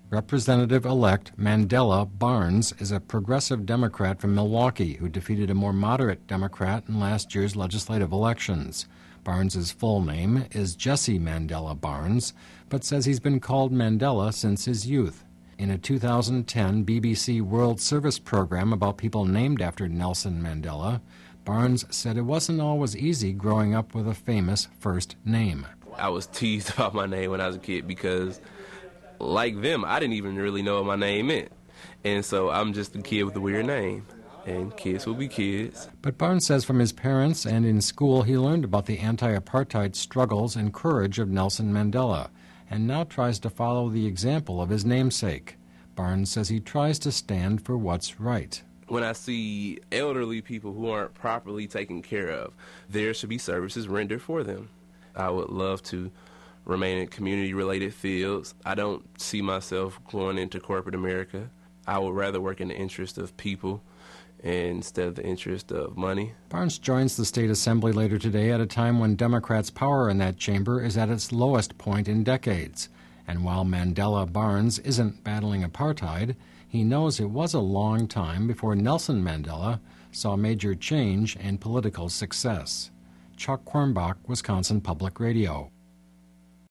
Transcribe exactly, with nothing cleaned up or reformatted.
Representative-elect Mandela Barnes is a progressive Democrat from Milwaukee who defeated a more moderate Democrat in last year's legislative elections. Barnes's full name is Jesse Mandela Barnes, but says he's been called Mandela since his youth. In a two thousand ten B B C World Service program about people named after Nelson Mandela, Barnes said it wasn't always easy growing up with a famous first name. I was teased about my name when I was a kid because, like them, I didn't even really know what my name meant. And so I'm just a kid with a weird name. And kids will be kids. But Barnes says from his parents and in school he learned about the anti-apartheid struggles and courage of Nelson Mandela, and now tries to follow the example of his namesake. Barnes says he tries to stand for what's right. When I see elderly people who aren't properly taken care of, there should be services rendered for them. I would love to remain in community-related fields. I don't see myself going into corporate America. I would rather work in the interest of people instead of the interest of money. Barnes joins the state assembly later today at a time when Democrats' power in that chamber is at its lowest point in decades. And while Mandela Barnes isn't battling apartheid, he knows it was a long time before Nelson Mandela saw major change and political success. Chuck Quirmbach, Wisconsin Public Radio.